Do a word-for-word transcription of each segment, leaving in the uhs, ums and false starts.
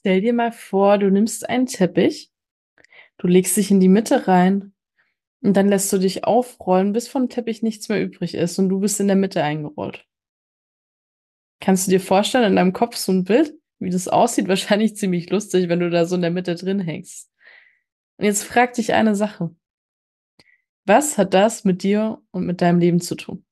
Stell dir mal vor, du nimmst einen Teppich, du legst dich in die Mitte rein und dann lässt du dich aufrollen, bis vom Teppich nichts mehr übrig ist und du bist in der Mitte eingerollt. Kannst du dir vorstellen, in deinem Kopf so ein Bild, wie das aussieht? Wahrscheinlich ziemlich lustig, wenn du da so in der Mitte drin hängst. Und jetzt frag dich eine Sache. Was hat das mit dir und mit deinem Leben zu tun?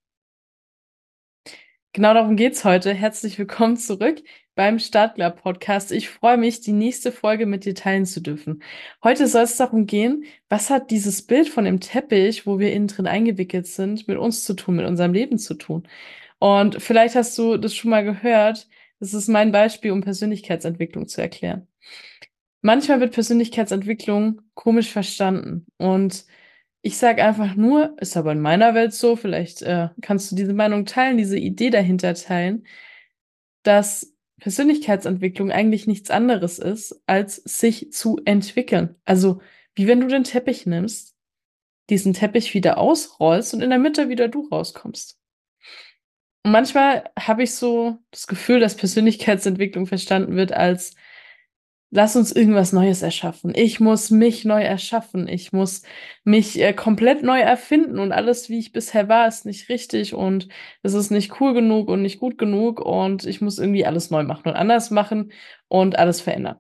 Genau darum geht's heute. Herzlich willkommen zurück beim Startklar Podcast. Ich freue mich, die nächste Folge mit dir teilen zu dürfen. Heute soll es darum gehen, was hat dieses Bild von dem Teppich, wo wir innen drin eingewickelt sind, mit uns zu tun, mit unserem Leben zu tun. Und vielleicht hast du das schon mal gehört. Das ist mein Beispiel, um Persönlichkeitsentwicklung zu erklären. Manchmal wird Persönlichkeitsentwicklung komisch verstanden und ich sage einfach nur, ist aber in meiner Welt so, vielleicht äh, kannst du diese Meinung teilen, diese Idee dahinter teilen, dass Persönlichkeitsentwicklung eigentlich nichts anderes ist, als sich zu entwickeln. Also wie wenn du den Teppich nimmst, diesen Teppich wieder ausrollst und in der Mitte wieder du rauskommst. Und manchmal habe ich so das Gefühl, dass Persönlichkeitsentwicklung verstanden wird als lass uns irgendwas Neues erschaffen. Ich muss mich neu erschaffen. Ich muss mich äh, komplett neu erfinden und alles, wie ich bisher war, ist nicht richtig und es ist nicht cool genug und nicht gut genug und ich muss irgendwie alles neu machen und anders machen und alles verändern.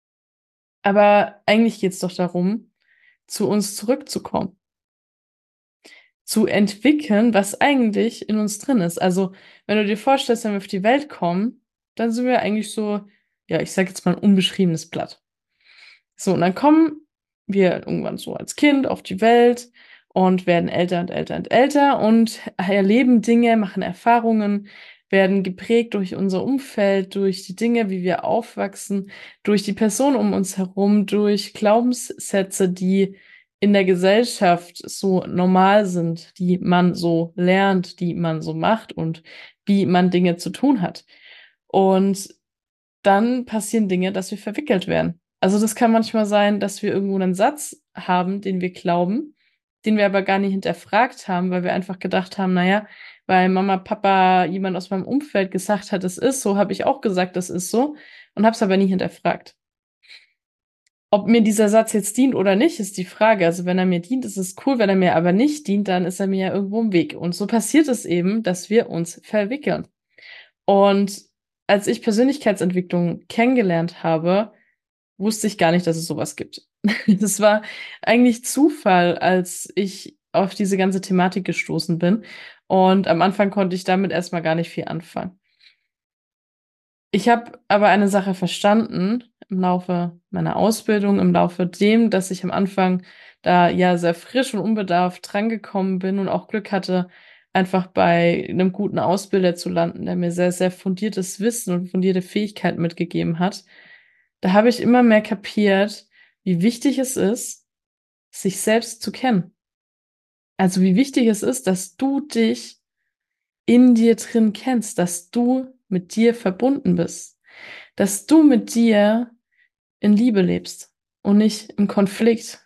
Aber eigentlich geht es doch darum, zu uns zurückzukommen, zu entwickeln, was eigentlich in uns drin ist. Also, wenn du dir vorstellst, wenn wir auf die Welt kommen, dann sind wir eigentlich so, ja, ich sage jetzt mal ein unbeschriebenes Blatt. So, und dann kommen wir irgendwann so als Kind auf die Welt und werden älter und älter und älter und erleben Dinge, machen Erfahrungen, werden geprägt durch unser Umfeld, durch die Dinge, wie wir aufwachsen, durch die Person um uns herum, durch Glaubenssätze, die in der Gesellschaft so normal sind, die man so lernt, die man so macht und wie man Dinge zu tun hat. Und dann passieren Dinge, dass wir verwickelt werden. Also das kann manchmal sein, dass wir irgendwo einen Satz haben, den wir glauben, den wir aber gar nicht hinterfragt haben, weil wir einfach gedacht haben, naja, weil Mama, Papa, jemand aus meinem Umfeld gesagt hat, es ist so, habe ich auch gesagt, das ist so und habe es aber nie hinterfragt. Ob mir dieser Satz jetzt dient oder nicht, ist die Frage. Also wenn er mir dient, ist es cool. Wenn er mir aber nicht dient, dann ist er mir ja irgendwo im Weg. Und so passiert es eben, dass wir uns verwickeln. Und als ich Persönlichkeitsentwicklung kennengelernt habe, wusste ich gar nicht, dass es sowas gibt. Das war eigentlich Zufall, als ich auf diese ganze Thematik gestoßen bin. Und am Anfang konnte ich damit erstmal gar nicht viel anfangen. Ich habe aber eine Sache verstanden im Laufe meiner Ausbildung, im Laufe dem, dass ich am Anfang da ja sehr frisch und unbedarft drangekommen bin und auch Glück hatte, einfach bei einem guten Ausbilder zu landen, der mir sehr, sehr fundiertes Wissen und fundierte Fähigkeiten mitgegeben hat. Da habe ich immer mehr kapiert, wie wichtig es ist, sich selbst zu kennen. Also wie wichtig es ist, dass du dich in dir drin kennst, dass du mit dir verbunden bist, dass du mit dir in Liebe lebst und nicht im Konflikt,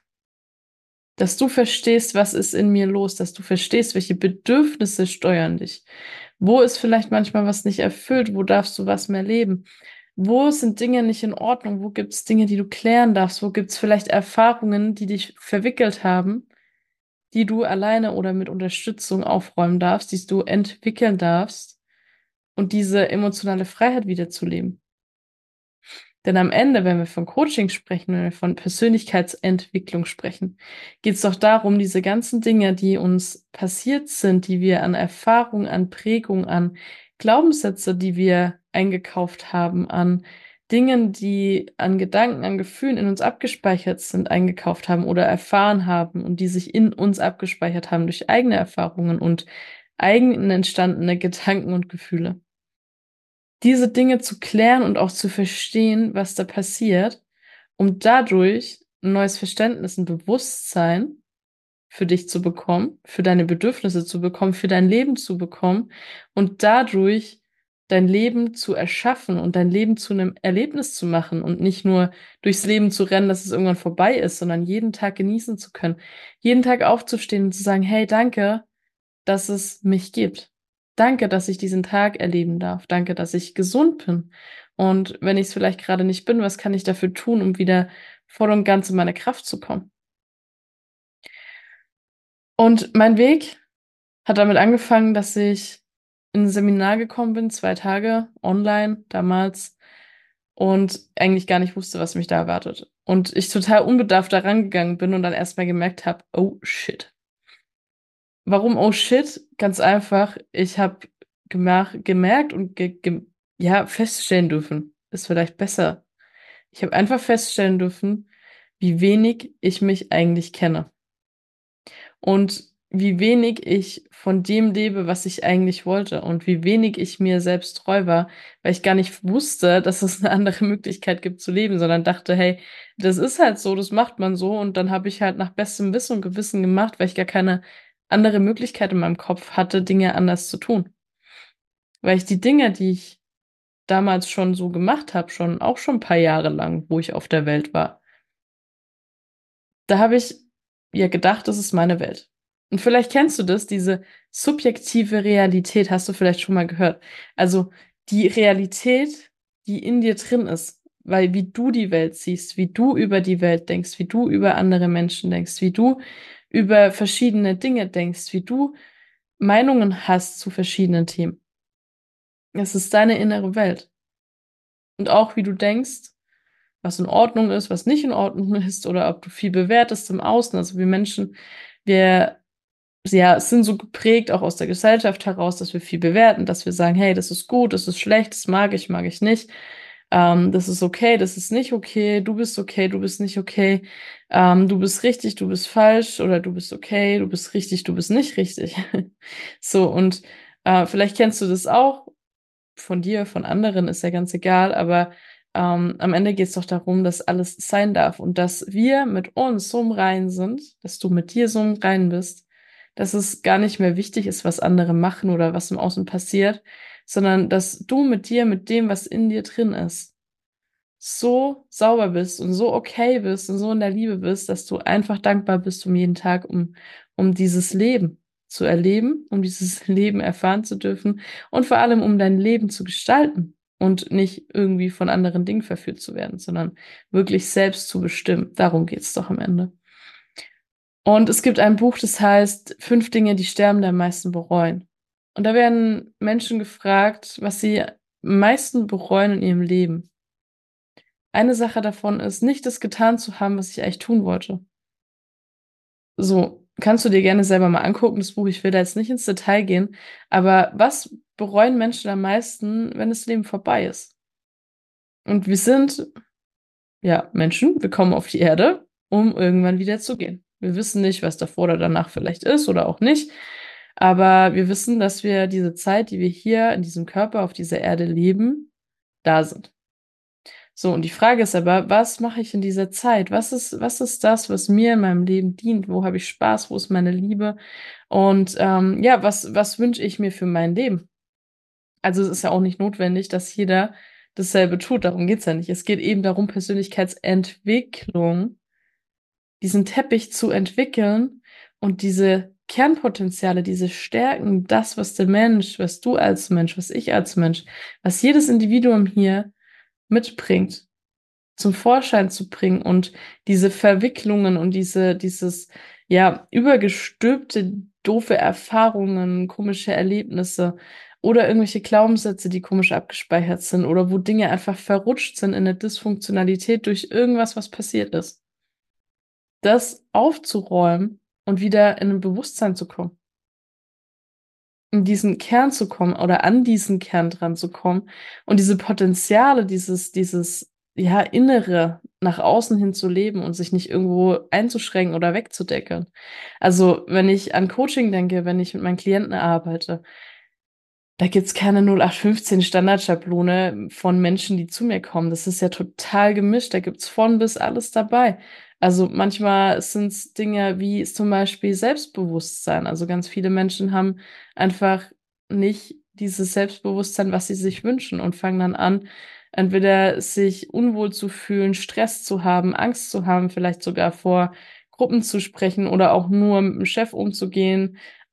dass du verstehst, was ist in mir los, dass du verstehst, welche Bedürfnisse steuern dich. Wo ist vielleicht manchmal was nicht erfüllt? Wo darfst du was mehr leben? Wo sind Dinge nicht in Ordnung? Wo gibt es Dinge, die du klären darfst? Wo gibt es vielleicht Erfahrungen, die dich verwickelt haben, die du alleine oder mit Unterstützung aufräumen darfst, die du entwickeln darfst und diese emotionale Freiheit wiederzuleben? Denn am Ende, wenn wir von Coaching sprechen, wenn wir von Persönlichkeitsentwicklung sprechen, geht es doch darum, diese ganzen Dinge, die uns passiert sind, die wir an Erfahrung, an Prägung, an Glaubenssätze, die wir eingekauft haben, an Dingen, die an Gedanken, an Gefühlen in uns abgespeichert sind, eingekauft haben oder erfahren haben und die sich in uns abgespeichert haben durch eigene Erfahrungen und eigen entstandene Gedanken und Gefühle, diese Dinge zu klären und auch zu verstehen, was da passiert, um dadurch ein neues Verständnis, ein Bewusstsein für dich zu bekommen, für deine Bedürfnisse zu bekommen, für dein Leben zu bekommen und dadurch dein Leben zu erschaffen und dein Leben zu einem Erlebnis zu machen und nicht nur durchs Leben zu rennen, dass es irgendwann vorbei ist, sondern jeden Tag genießen zu können, jeden Tag aufzustehen und zu sagen, hey, danke, dass es mich gibt. Danke, dass ich diesen Tag erleben darf. Danke, dass ich gesund bin. Und wenn ich es vielleicht gerade nicht bin, was kann ich dafür tun, um wieder voll und ganz in meine Kraft zu kommen? Und mein Weg hat damit angefangen, dass ich in ein Seminar gekommen bin, zwei Tage online damals und eigentlich gar nicht wusste, was mich da erwartet. Und ich total unbedarft da rangegangen bin und dann erstmal gemerkt habe, oh shit. Warum oh shit? Ganz einfach, ich habe gemerkt und ge ge ja, feststellen dürfen, ist vielleicht besser. Ich habe einfach feststellen dürfen, wie wenig ich mich eigentlich kenne und wie wenig ich von dem lebe, was ich eigentlich wollte und wie wenig ich mir selbst treu war, weil ich gar nicht wusste, dass es eine andere Möglichkeit gibt zu leben, sondern dachte, hey, das ist halt so, das macht man so und dann habe ich halt nach bestem Wissen und Gewissen gemacht, weil ich gar keine andere Möglichkeit in meinem Kopf hatte, Dinge anders zu tun. Weil ich die Dinge, die ich damals schon so gemacht habe, schon auch schon ein paar Jahre lang, wo ich auf der Welt war, da habe ich ja gedacht, das ist meine Welt. Und vielleicht kennst du das, diese subjektive Realität, hast du vielleicht schon mal gehört. Also die Realität, die in dir drin ist, weil wie du die Welt siehst, wie du über die Welt denkst, wie du über andere Menschen denkst, wie du über verschiedene Dinge denkst, wie du Meinungen hast zu verschiedenen Themen. Es ist deine innere Welt. Und auch wie du denkst, was in Ordnung ist, was nicht in Ordnung ist, oder ob du viel bewertest im Außen. Also wir Menschen, wir ja, sind so geprägt, auch aus der Gesellschaft heraus, dass wir viel bewerten, dass wir sagen, hey, das ist gut, das ist schlecht, das mag ich, mag ich nicht. Ähm, das ist okay, das ist nicht okay, du bist okay, du bist nicht okay, ähm, du bist richtig, du bist falsch oder du bist okay, du bist richtig, du bist nicht richtig. So, und äh, vielleicht kennst du das auch von dir, von anderen, ist ja ganz egal, aber ähm, am Ende geht es doch darum, dass alles sein darf und dass wir mit uns so im Reinen sind, dass du mit dir so im Reinen bist, dass es gar nicht mehr wichtig ist, was andere machen oder was im Außen passiert, sondern dass du mit dir, mit dem, was in dir drin ist, so sauber bist und so okay bist und so in der Liebe bist, dass du einfach dankbar bist um jeden Tag, um, um dieses Leben zu erleben, um dieses Leben erfahren zu dürfen und vor allem um dein Leben zu gestalten und nicht irgendwie von anderen Dingen verführt zu werden, sondern wirklich selbst zu bestimmen. Darum geht's doch am Ende. Und es gibt ein Buch, das heißt Fünf Dinge, die Sterbende am meisten bereuen. Und da werden Menschen gefragt, was sie am meisten bereuen in ihrem Leben. Eine Sache davon ist, nicht das getan zu haben, was ich eigentlich tun wollte. So, kannst du dir gerne selber mal angucken, das Buch. Ich will da jetzt nicht ins Detail gehen. Aber was bereuen Menschen am meisten, wenn das Leben vorbei ist? Und wir sind, ja, Menschen, wir kommen auf die Erde, um irgendwann wieder zu gehen. Wir wissen nicht, was davor oder danach vielleicht ist oder auch nicht. Aber wir wissen, dass wir diese Zeit, die wir hier in diesem Körper auf dieser Erde leben, da sind. So, und die Frage ist aber, was mache ich in dieser Zeit? Was ist, was ist das, was mir in meinem Leben dient? Wo habe ich Spaß? Wo ist meine Liebe? Und ähm, ja, was, was wünsche ich mir für mein Leben? Also es ist ja auch nicht notwendig, dass jeder dasselbe tut. Darum geht's ja nicht. Es geht eben darum, Persönlichkeitsentwicklung, diesen Teppich zu entwickeln und diese Kernpotenziale, diese Stärken, das, was der Mensch, was du als Mensch, was ich als Mensch, was jedes Individuum hier mitbringt, zum Vorschein zu bringen und diese Verwicklungen und diese, dieses, ja, übergestülpte, doofe Erfahrungen, komische Erlebnisse oder irgendwelche Glaubenssätze, die komisch abgespeichert sind oder wo Dinge einfach verrutscht sind in der Dysfunktionalität durch irgendwas, was passiert ist. Das aufzuräumen und wieder in ein Bewusstsein zu kommen, in diesen Kern zu kommen oder an diesen Kern dran zu kommen und diese Potenziale, dieses, dieses, ja, Innere nach außen hin zu leben und sich nicht irgendwo einzuschränken oder wegzudecken. Also, wenn ich an Coaching denke, wenn ich mit meinen Klienten arbeite, da gibt's keine null acht fünfzehn Standardschablone von Menschen, die zu mir kommen. Das ist ja total gemischt. Da gibt's von bis alles dabei. Also manchmal sind's Dinge wie zum Beispiel Selbstbewusstsein. Also ganz viele Menschen haben einfach nicht dieses Selbstbewusstsein, was sie sich wünschen und fangen dann an, entweder sich unwohl zu fühlen, Stress zu haben, Angst zu haben, vielleicht sogar vor Gruppen zu sprechen oder auch nur mit dem Chef umzugehen,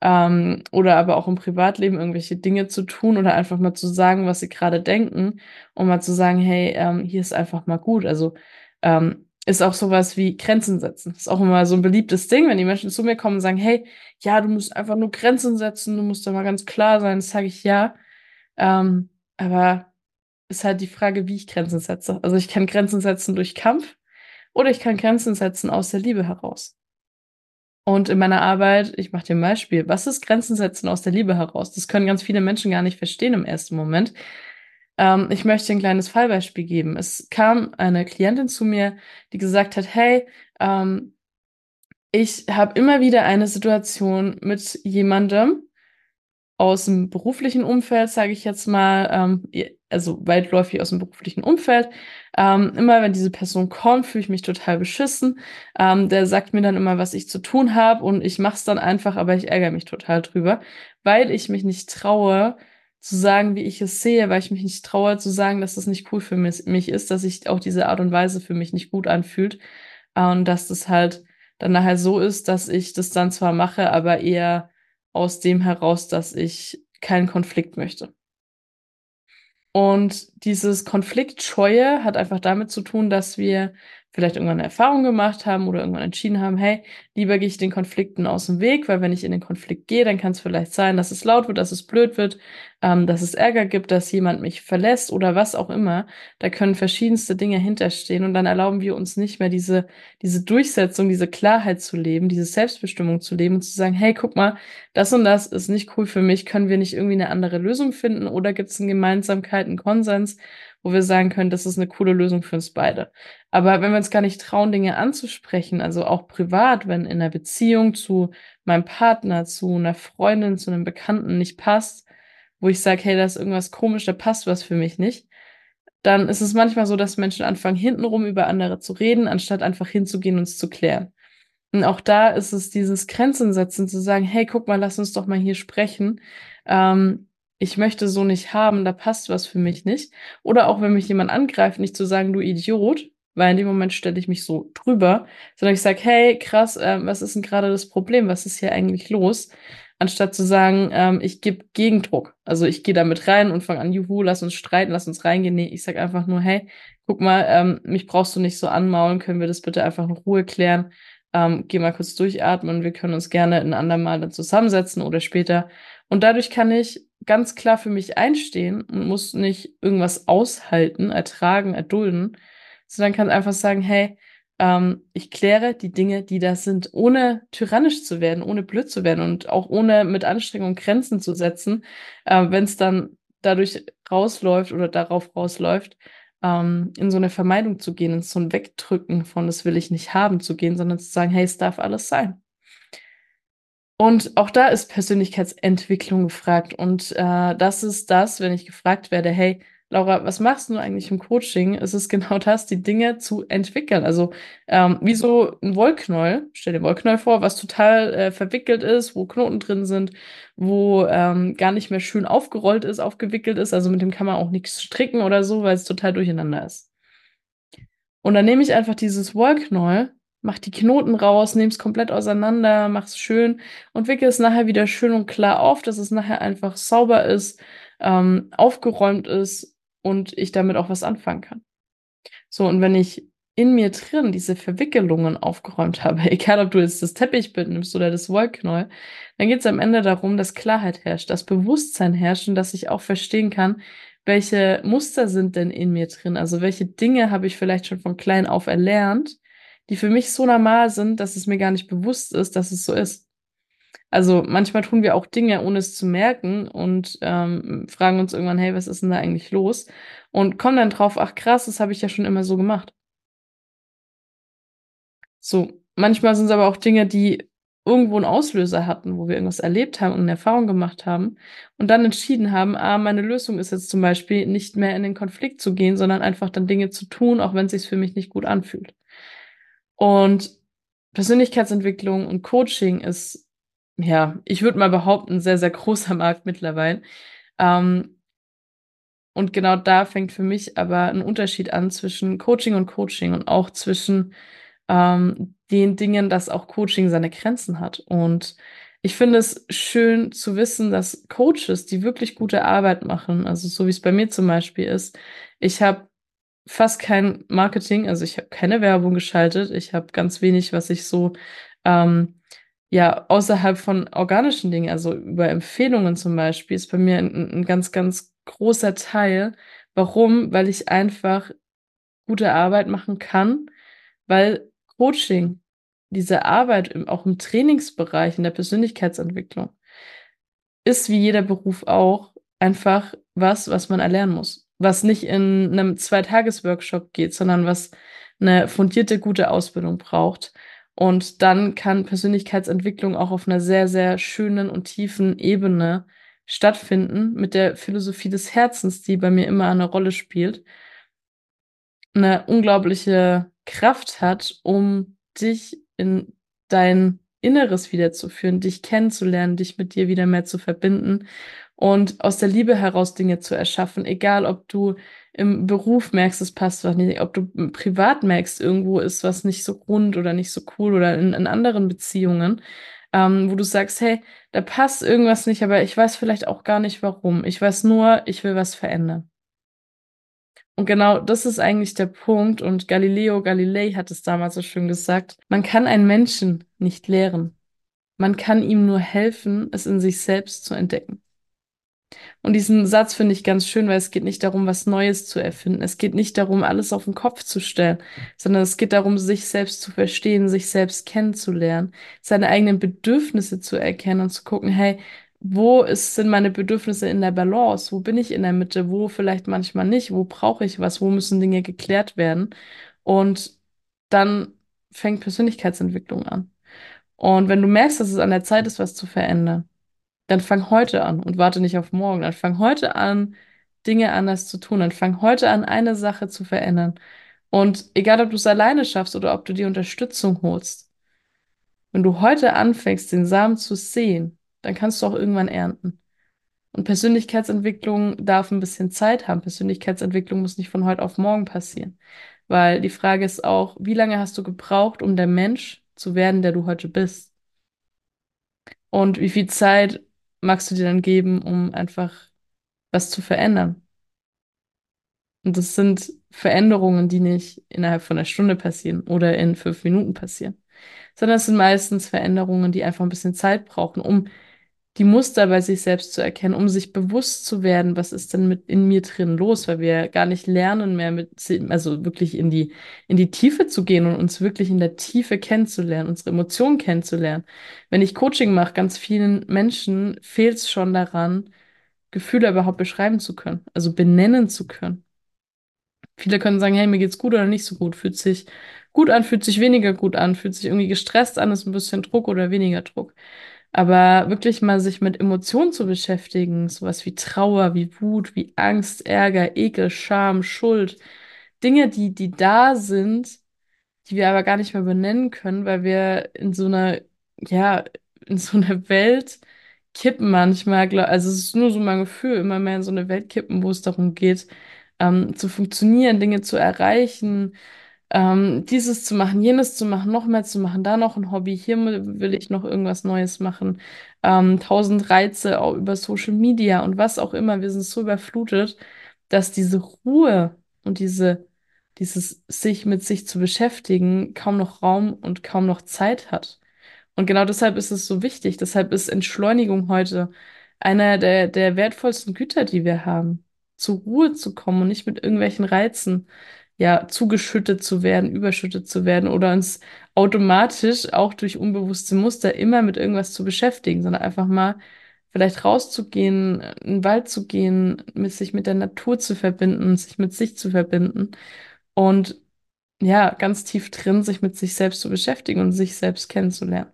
ähm, oder aber auch im Privatleben irgendwelche Dinge zu tun oder einfach mal zu sagen, was sie gerade denken und mal zu sagen, hey, ähm, hier ist einfach mal gut. Also ähm, ist auch sowas wie Grenzen setzen. Ist auch immer so ein beliebtes Ding, wenn die Menschen zu mir kommen und sagen, hey, ja, du musst einfach nur Grenzen setzen, du musst da mal ganz klar sein. Das sage ich ja. Ähm, aber ist halt die Frage, wie ich Grenzen setze. Also ich kann Grenzen setzen durch Kampf oder ich kann Grenzen setzen aus der Liebe heraus. Und in meiner Arbeit, ich mache dir ein Beispiel, was ist Grenzen setzen aus der Liebe heraus? Das können ganz viele Menschen gar nicht verstehen im ersten Moment. Ähm, ich möchte ein kleines Fallbeispiel geben. Es kam eine Klientin zu mir, die gesagt hat, hey, ähm, ich habe immer wieder eine Situation mit jemandem, aus dem beruflichen Umfeld, sage ich jetzt mal, ähm, also weitläufig aus dem beruflichen Umfeld. Ähm, immer wenn diese Person kommt, fühle ich mich total beschissen. Ähm, der sagt mir dann immer, was ich zu tun habe und ich mache es dann einfach, aber ich ärgere mich total drüber, weil ich mich nicht traue zu sagen, wie ich es sehe, weil ich mich nicht traue zu sagen, dass das nicht cool für mich, mich ist, dass sich auch diese Art und Weise für mich nicht gut anfühlt, äh, und dass das halt dann nachher so ist, dass ich das dann zwar mache, aber eher aus dem heraus, dass ich keinen Konflikt möchte. Und dieses Konfliktscheue hat einfach damit zu tun, dass wir vielleicht irgendwann eine Erfahrung gemacht haben oder irgendwann entschieden haben, hey, lieber gehe ich den Konflikten aus dem Weg, weil wenn ich in den Konflikt gehe, dann kann es vielleicht sein, dass es laut wird, dass es blöd wird, ähm, dass es Ärger gibt, dass jemand mich verlässt oder was auch immer. Da können verschiedenste Dinge hinterstehen und dann erlauben wir uns nicht mehr diese, diese Durchsetzung, diese Klarheit zu leben, diese Selbstbestimmung zu leben und zu sagen, hey, guck mal, das und das ist nicht cool für mich, können wir nicht irgendwie eine andere Lösung finden oder gibt es eine Gemeinsamkeit, einen Konsens, wo wir sagen können, das ist eine coole Lösung für uns beide. Aber wenn wir uns gar nicht trauen, Dinge anzusprechen, also auch privat, wenn in einer Beziehung zu meinem Partner, zu einer Freundin, zu einem Bekannten nicht passt, wo ich sage, hey, da ist irgendwas komisch, da passt was für mich nicht, dann ist es manchmal so, dass Menschen anfangen, hintenrum über andere zu reden, anstatt einfach hinzugehen und es zu klären. Und auch da ist es dieses Grenzen setzen, zu sagen, hey, guck mal, lass uns doch mal hier sprechen. Ähm, ich möchte so nicht haben, da passt was für mich nicht. Oder auch wenn mich jemand angreift, nicht zu sagen, du Idiot, weil in dem Moment stelle ich mich so drüber, sondern ich sage, hey, krass, ähm, was ist denn gerade das Problem? Was ist hier eigentlich los? Anstatt zu sagen, ähm, ich gebe Gegendruck. Also ich gehe da mit rein und fange an, juhu, lass uns streiten, lass uns reingehen. Nee, ich sage einfach nur, hey, guck mal, ähm, mich brauchst du nicht so anmaulen, können wir das bitte einfach in Ruhe klären? Ähm, geh mal kurz durchatmen. Wir können uns gerne ein andermal dann zusammensetzen oder später. Und dadurch kann ich ganz klar für mich einstehen und muss nicht irgendwas aushalten, ertragen, erdulden, sondern kann einfach sagen, hey, ähm, ich kläre die Dinge, die da sind, ohne tyrannisch zu werden, ohne blöd zu werden und auch ohne mit Anstrengung Grenzen zu setzen, äh, wenn es dann dadurch rausläuft oder darauf rausläuft, ähm, in so eine Vermeidung zu gehen, in so ein Wegdrücken von das will ich nicht haben zu gehen, sondern zu sagen, hey, es darf alles sein. Und auch da ist Persönlichkeitsentwicklung gefragt. Und äh, das ist das, wenn ich gefragt werde, hey, Laura, was machst du eigentlich im Coaching? Es ist genau das, die Dinge zu entwickeln. Also ähm, wie so ein Wollknäuel, stell dir einen Wollknäuel vor, was total äh, verwickelt ist, wo Knoten drin sind, wo ähm, gar nicht mehr schön aufgerollt ist, aufgewickelt ist. Also mit dem kann man auch nichts stricken oder so, weil es total durcheinander ist. Und dann nehme ich einfach dieses Wollknäuel, mach die Knoten raus, nehme es komplett auseinander, mach's schön und wickel es nachher wieder schön und klar auf, dass es nachher einfach sauber ist, ähm, aufgeräumt ist und ich damit auch was anfangen kann. So, und wenn ich in mir drin diese Verwickelungen aufgeräumt habe, egal ob du jetzt das Teppichbett nimmst oder das Wollknäuel, dann geht es am Ende darum, dass Klarheit herrscht, dass Bewusstsein herrscht und dass ich auch verstehen kann, welche Muster sind denn in mir drin? Also welche Dinge habe ich vielleicht schon von klein auf erlernt, die für mich so normal sind, dass es mir gar nicht bewusst ist, dass es so ist. Also manchmal tun wir auch Dinge, ohne es zu merken und ähm, fragen uns irgendwann, hey, was ist denn da eigentlich los? Und kommen dann drauf, ach krass, das habe ich ja schon immer so gemacht. So, manchmal sind es aber auch Dinge, die irgendwo einen Auslöser hatten, wo wir irgendwas erlebt haben und eine Erfahrung gemacht haben und dann entschieden haben, ah, meine Lösung ist jetzt zum Beispiel nicht mehr in den Konflikt zu gehen, sondern einfach dann Dinge zu tun, auch wenn es sich für mich nicht gut anfühlt. Und Persönlichkeitsentwicklung und Coaching ist, ja, ich würde mal behaupten, ein sehr, sehr großer Markt mittlerweile. Ähm, und genau da fängt für mich aber ein Unterschied an zwischen Coaching und Coaching und auch zwischen ähm, den Dingen, dass auch Coaching seine Grenzen hat. Und Ich finde es schön zu wissen, dass Coaches, die wirklich gute Arbeit machen, also so wie es bei mir zum Beispiel ist, ich habe fast kein Marketing, also ich habe keine Werbung geschaltet, ich habe ganz wenig, was ich so ähm, ja außerhalb von organischen Dingen, also über Empfehlungen zum Beispiel, ist bei mir ein, ein ganz, ganz großer Teil. Warum? Weil ich einfach gute Arbeit machen kann, weil Coaching, diese Arbeit im, auch im Trainingsbereich, in der Persönlichkeitsentwicklung, ist wie jeder Beruf auch einfach was, was man erlernen muss. Was nicht in einem Zweitages-Workshop geht, sondern was eine fundierte, gute Ausbildung braucht. Und dann kann Persönlichkeitsentwicklung auch auf einer sehr, sehr schönen und tiefen Ebene stattfinden mit der Philosophie des Herzens, die bei mir immer eine Rolle spielt, eine unglaubliche Kraft hat, um dich in dein Inneres wiederzuführen, dich kennenzulernen, dich mit dir wieder mehr zu verbinden und aus der Liebe heraus Dinge zu erschaffen, egal ob du im Beruf merkst, es passt was nicht, ob du privat merkst, irgendwo ist was nicht so rund oder nicht so cool oder in, in anderen Beziehungen, ähm, wo du sagst, hey, da passt irgendwas nicht, aber ich weiß vielleicht auch gar nicht warum. Ich weiß nur, ich will was verändern. Und genau das ist eigentlich der Punkt. Und Galileo Galilei hat es damals so schön gesagt. Man kann einen Menschen nicht lehren. Man kann ihm nur helfen, es in sich selbst zu entdecken. Und diesen Satz finde ich ganz schön, weil es geht nicht darum, was Neues zu erfinden. Es geht nicht darum, alles auf den Kopf zu stellen, sondern es geht darum, sich selbst zu verstehen, sich selbst kennenzulernen, seine eigenen Bedürfnisse zu erkennen und zu gucken, hey, wo ist, sind meine Bedürfnisse in der Balance? Wo bin ich in der Mitte? Wo vielleicht manchmal nicht? Wo brauche ich was? Wo müssen Dinge geklärt werden? Und dann fängt Persönlichkeitsentwicklung an. Und wenn du merkst, dass es an der Zeit ist, was zu verändern, dann fang heute an und warte nicht auf morgen. Dann fang heute an, Dinge anders zu tun. Dann fang heute an, eine Sache zu verändern. Und egal, ob du es alleine schaffst oder ob du die Unterstützung holst, wenn du heute anfängst, den Samen zu sehen, dann kannst du auch irgendwann ernten. Und Persönlichkeitsentwicklung darf ein bisschen Zeit haben. Persönlichkeitsentwicklung muss nicht von heute auf morgen passieren. Weil die Frage ist auch, wie lange hast du gebraucht, um der Mensch zu werden, der du heute bist? Und wie viel Zeit magst du dir dann geben, um einfach was zu verändern? Und das sind Veränderungen, die nicht innerhalb von einer Stunde passieren oder in fünf Minuten passieren, sondern es sind meistens Veränderungen, die einfach ein bisschen Zeit brauchen, um die Muster bei sich selbst zu erkennen, um sich bewusst zu werden, was ist denn mit in mir drin los, weil wir gar nicht lernen mehr mit, also wirklich in die, in die Tiefe zu gehen und uns wirklich in der Tiefe kennenzulernen, unsere Emotionen kennenzulernen. Wenn ich Coaching mache, ganz vielen Menschen fehlt es schon daran, Gefühle überhaupt beschreiben zu können, also benennen zu können. Viele können sagen, hey, mir geht's gut oder nicht so gut, fühlt sich gut an, fühlt sich weniger gut an, fühlt sich irgendwie gestresst an, ist ein bisschen Druck oder weniger Druck. Aber wirklich mal sich mit Emotionen zu beschäftigen, sowas wie Trauer, wie Wut, wie Angst, Ärger, Ekel, Scham, Schuld, Dinge, die, die da sind, die wir aber gar nicht mehr benennen können, weil wir in so einer, ja, in so einer Welt kippen manchmal, glaub, also es ist nur so mein Gefühl, immer mehr in so eine Welt kippen, wo es darum geht, ähm, zu funktionieren, Dinge zu erreichen, ähm, dieses zu machen, jenes zu machen, noch mehr zu machen, da noch ein Hobby, hier will ich noch irgendwas Neues machen, ähm, tausend Reize auch über Social Media und was auch immer. Wir sind so überflutet, dass diese Ruhe und diese, dieses sich mit sich zu beschäftigen kaum noch Raum und kaum noch Zeit hat. Und genau deshalb ist es so wichtig. Deshalb ist Entschleunigung heute einer der, der wertvollsten Güter, die wir haben. Zur Ruhe zu kommen und nicht mit irgendwelchen Reizen, ja, zugeschüttet zu werden, überschüttet zu werden oder uns automatisch auch durch unbewusste Muster immer mit irgendwas zu beschäftigen, sondern einfach mal vielleicht rauszugehen, in den Wald zu gehen, mit sich mit der Natur zu verbinden, sich mit sich zu verbinden und ja, ganz tief drin sich mit sich selbst zu beschäftigen und sich selbst kennenzulernen.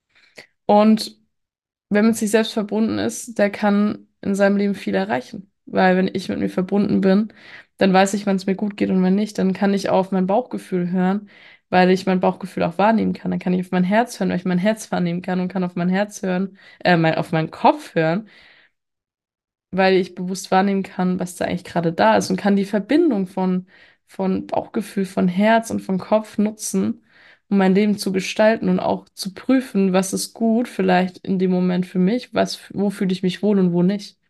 Und wer mit sich selbst verbunden ist, der kann in seinem Leben viel erreichen. Weil wenn ich mit mir verbunden bin, dann weiß ich, wann es mir gut geht und wann nicht. Dann kann ich auf mein Bauchgefühl hören, weil ich mein Bauchgefühl auch wahrnehmen kann. Dann kann ich auf mein Herz hören, weil ich mein Herz wahrnehmen kann und kann auf mein Herz hören, äh, mein, auf meinen Kopf hören, weil ich bewusst wahrnehmen kann, was da eigentlich gerade da ist und kann die Verbindung von, von Bauchgefühl, von Herz und von Kopf nutzen, um mein Leben zu gestalten und auch zu prüfen, was ist gut vielleicht in dem Moment für mich, was, wo fühle ich mich wohl und wo nicht.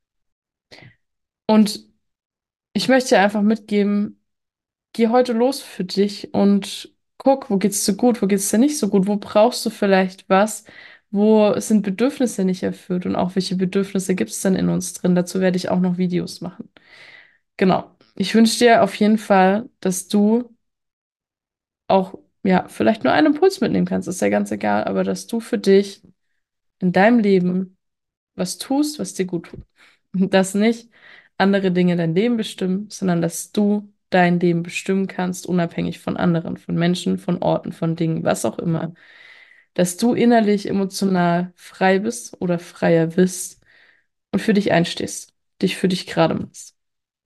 Und ich möchte dir einfach mitgeben, geh heute los für dich und guck, wo geht's dir gut, wo geht's dir nicht so gut, wo brauchst du vielleicht was, wo sind Bedürfnisse nicht erfüllt und auch welche Bedürfnisse gibt es denn in uns drin. Dazu werde ich auch noch Videos machen. Genau. Ich wünsche dir auf jeden Fall, dass du auch, ja, vielleicht nur einen Impuls mitnehmen kannst, ist ja ganz egal, aber dass du für dich in deinem Leben was tust, was dir gut tut. Und dass nicht andere Dinge dein Leben bestimmen, sondern dass du dein Leben bestimmen kannst, unabhängig von anderen, von Menschen, von Orten, von Dingen, was auch immer. Dass du innerlich, emotional frei bist oder freier bist und für dich einstehst, dich für dich gerade machst.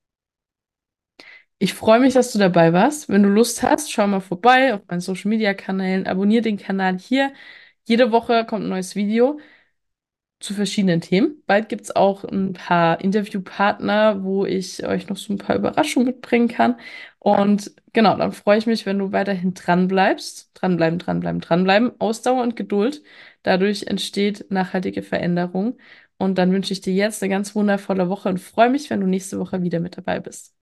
Ich freue mich, dass du dabei warst. Wenn du Lust hast, schau mal vorbei auf meinen Social Media Kanälen, abonniere den Kanal hier. Jede Woche kommt ein neues Video zu verschiedenen Themen. Bald gibt es auch ein paar Interviewpartner, wo ich euch noch so ein paar Überraschungen mitbringen kann. Und genau, dann freue ich mich, wenn du weiterhin dran bleibst. Dranbleiben, dranbleiben, dranbleiben. Ausdauer und Geduld. Dadurch entsteht nachhaltige Veränderung. Und dann wünsche ich dir jetzt eine ganz wundervolle Woche und freue mich, wenn du nächste Woche wieder mit dabei bist.